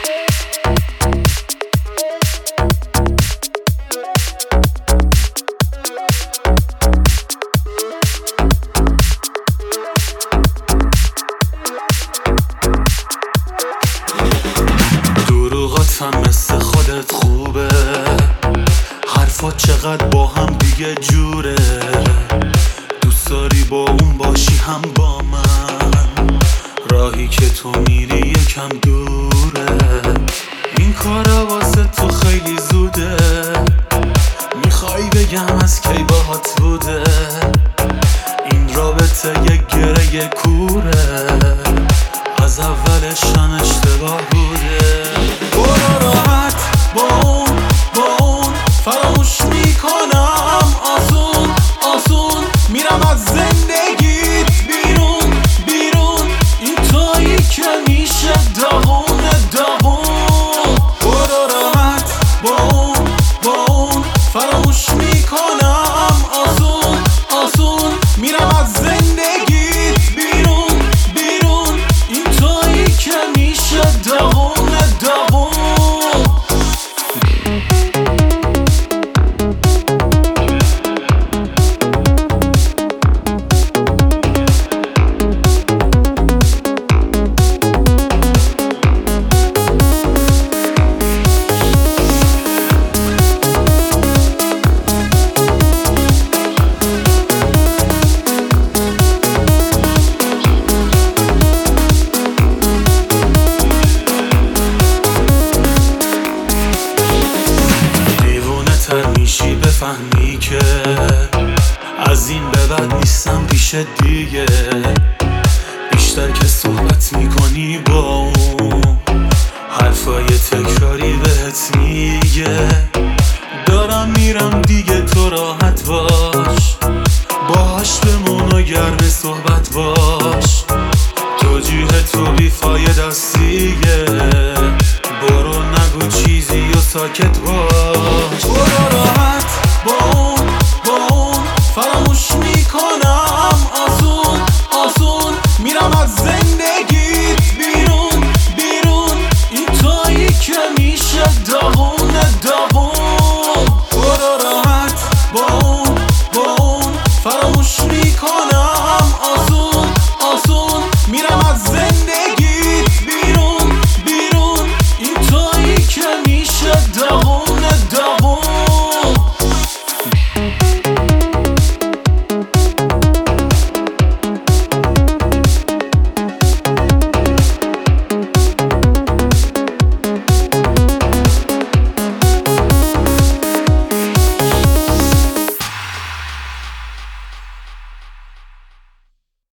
دروغاتم مثل خودت خوبه، حرفات چقدر با هم دیگه جوره. دوست داری با اون باشی هم با من، راهی که تو میری یکم دوره. این کارا واسه تو خیلی زوده، میخوای بگم از کی باهات بوده. این رابطه یک گره کوره، از اولش هم اشتباه بوده. برو راحت با اون فراموش میکنم آسون میرم از زندگیت بیرون این تویی که میشه داغون. برو راحت با اون فراموش میکنم آسون میرم از زندگیت بیرون این تویی که میشه داغون. میشی بفهمی که از این به بعد نیستم پیش دیگه. بیشتر که صحبت میکنی با اون، حرفای تکراری بهت میگه. دارم میرم دیگه تو راحت باش، باهاش بمون و گرم صحبت باش. توجیه تو بیفاید است دیگه، برو نگو چیزی و ساکت باش. برو راحت با اون فراموش میکنم آسون میرم از زندگیت بیرون این تویی که میشه داغون.